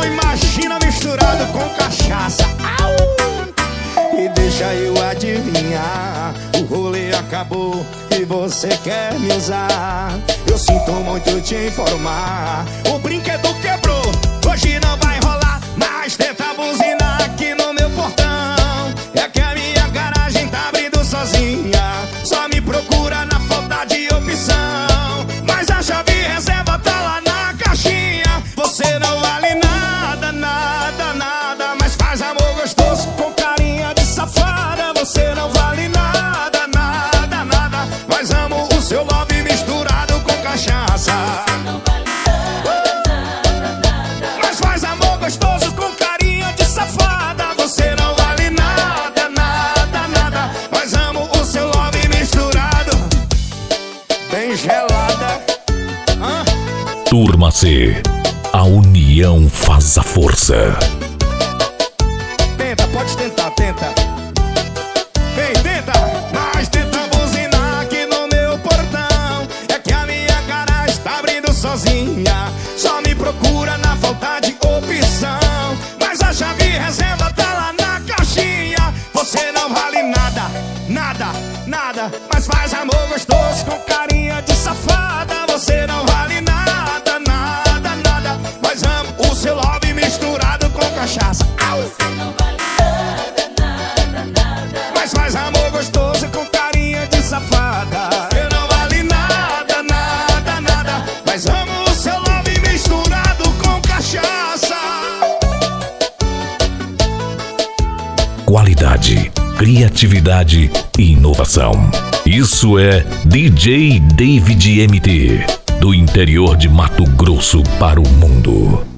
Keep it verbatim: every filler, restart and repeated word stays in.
Então imagina misturado com cachaça. Au! E deixa eu adivinhar, o rolê acabou e você quer me usar. Eu sinto muito te informar, o brinquedo quebrou, hoje não vai rolar. Mas tenta buzinar aqui no meu portão, é que a minha garagem tá abrindo sozinha. Só me procura na falta de opção, mas a chave reserva tá lá na caixinha. Você não vale nada, nada, nada, mas faz amor gostoso com carinha de safada. Você não vale nada, nada, nada, mas amo o seu love misturado com cachaça. Mas faz amor gostoso com carinha de safada. Você não vale nada, nada, nada, mas amo o seu love misturado bem gelada. Hã? Turma C, a união faz a força. Tenta, pode tentar, tenta. Vem, tenta. Mas tenta buzinar aqui no meu portão, é que a minha garagem tá abrindo sozinha. Só me procura na falta de opção, mas a chave reserva tá lá na caixinha. Você não vale nada, nada, nada, mas faz amor gostoso com carinha de safada. Você não vale nada, nada, nada, mas amo o seu love misturado com cachaça. Au! Mas faz amor gostoso com carinha de safada. Você não vale nada, nada, nada, mas amo o seu love misturado com cachaça. Qualidade, criatividade e inovação. Isso é D J David M T, do interior de Mato Grosso para o mundo.